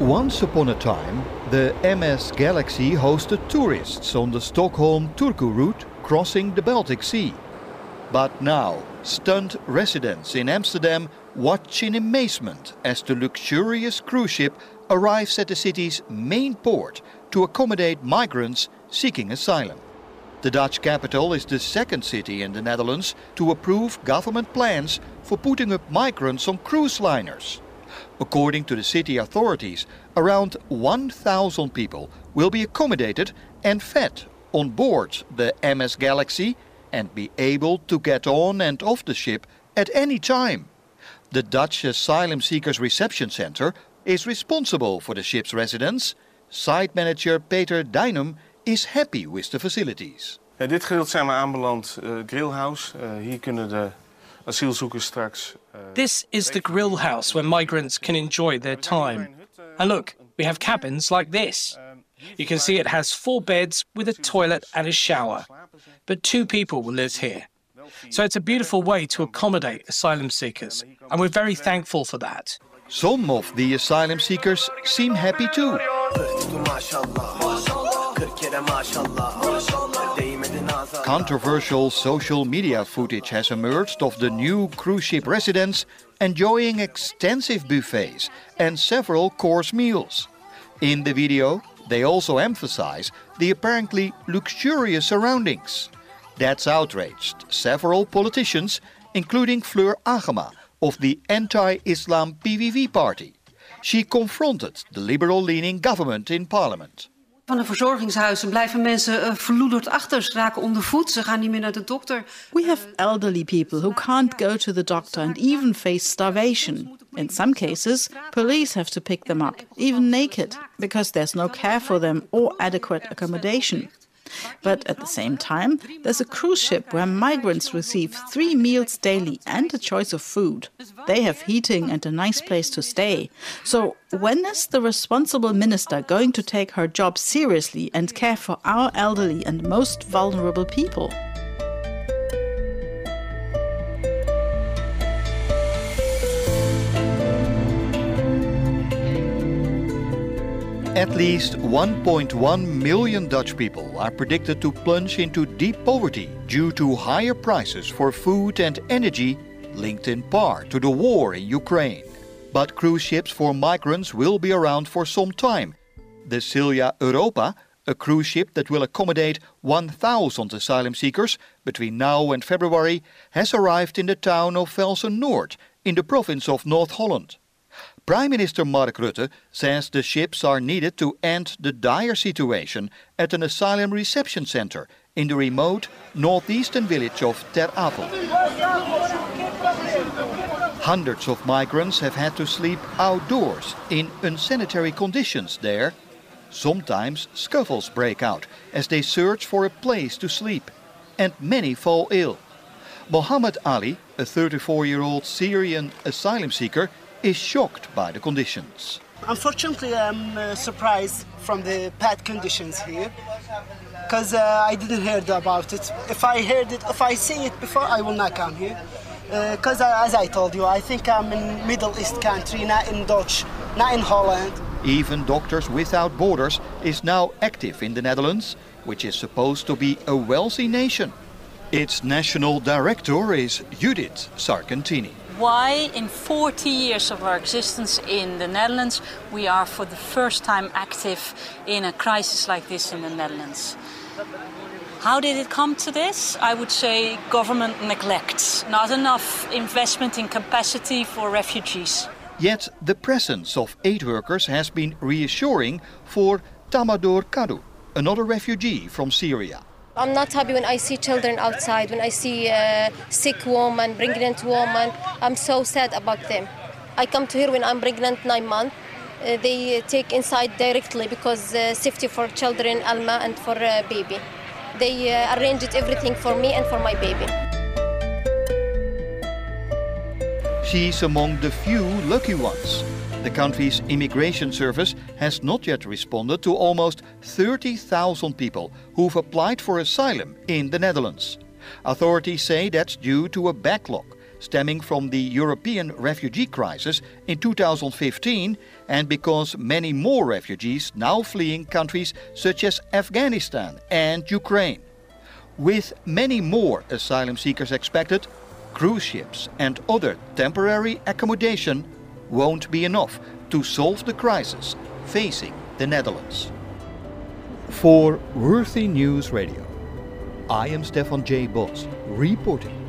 Once upon a time, the MS Galaxy hosted tourists on the Stockholm-Turku route crossing the Baltic Sea. But now, stunned residents in Amsterdam watch in amazement as the luxurious cruise ship arrives at the city's main port to accommodate migrants seeking asylum. The Dutch capital is the second city in the Netherlands to approve government plans for putting up migrants on cruise liners. According to the city authorities, around 1,000 people will be accommodated and fed on board the MS Galaxy and be able to get on and off the ship at any time. The Dutch Asylum Seekers Reception Center is responsible for the ship's residents. Site manager Peter Dynum is happy with the facilities. Dit gedeelte zijn we aanbeland, Grillhouse. Hier kunnen de asielzoekers straks... This is the grill house where migrants can enjoy their time. And look, we have cabins like this. You can see it has 4 beds with a toilet and a shower. But 2 people will live here. So it's a beautiful way to accommodate asylum seekers. And we're very thankful for that. Some of the asylum seekers seem happy too. Controversial social media footage has emerged of the new cruise ship residents enjoying extensive buffets and several course meals. In the video, they also emphasize the apparently luxurious surroundings. That's outraged several politicians, including Fleur Agema of the anti-Islam PVV party. She confronted the liberal-leaning government in parliament. Van de verzorgingshuizen blijven mensen verloederd achter. Ze raken ondervoed, ze gaan niet meer naar de dokter. We have elderly people who can't go to the doctor and even face starvation. In some cases, police have to pick them up, even naked, because there's no care for them or adequate accommodation. But at the same time, there's a cruise ship where migrants receive 3 meals daily and a choice of food. They have heating and a nice place to stay. So when is the responsible minister going to take her job seriously and care for our elderly and most vulnerable people? At least 1.1 million Dutch people are predicted to plunge into deep poverty due to higher prices for food and energy linked in part to the war in Ukraine. But cruise ships for migrants will be around for some time. The Silja Europa, a cruise ship that will accommodate 1,000 asylum seekers between now and February, has arrived in the town of Velsen Noord in the province of North Holland. Prime Minister Mark Rutte says the ships are needed to end the dire situation at an asylum reception center in the remote northeastern village of Ter Apel. Hundreds of migrants have had to sleep outdoors in unsanitary conditions there. Sometimes scuffles break out as they search for a place to sleep, and many fall ill. Mohammed Ali, a 34-year-old Syrian asylum seeker, is shocked by the conditions. Unfortunately, I'm surprised from the bad conditions here, because I didn't hear about it. If I see it before, I will not come here. Because as I told you, I think I'm in Middle East country, not in Dutch, not in Holland. Even Doctors Without Borders is now active in the Netherlands, which is supposed to be a wealthy nation. Its national director is Judith Sargentini. Why in 40 years of our existence in the Netherlands we are for the first time active in a crisis like this in the Netherlands. How did it come to this? I would say government neglect, not enough investment in capacity for refugees. Yet the presence of aid workers has been reassuring for Tamador Kadu, another refugee from Syria. I'm not happy when I see children outside, when I see sick women, pregnant women. I'm so sad about them. I come to here when I'm pregnant 9 months. They take inside directly because safety for children, Alma, and for baby. They arranged everything for me and for my baby. She's among the few lucky ones. The country's immigration service has not yet responded to almost 30,000 people who've applied for asylum in the Netherlands. Authorities say that's due to a backlog stemming from the European refugee crisis in 2015 and because many more refugees now fleeing countries such as Afghanistan and Ukraine. With many more asylum seekers expected, cruise ships and other temporary accommodation won't be enough to solve the crisis facing the Netherlands. For Worthy News Radio, I am Stefan J. Bos, reporting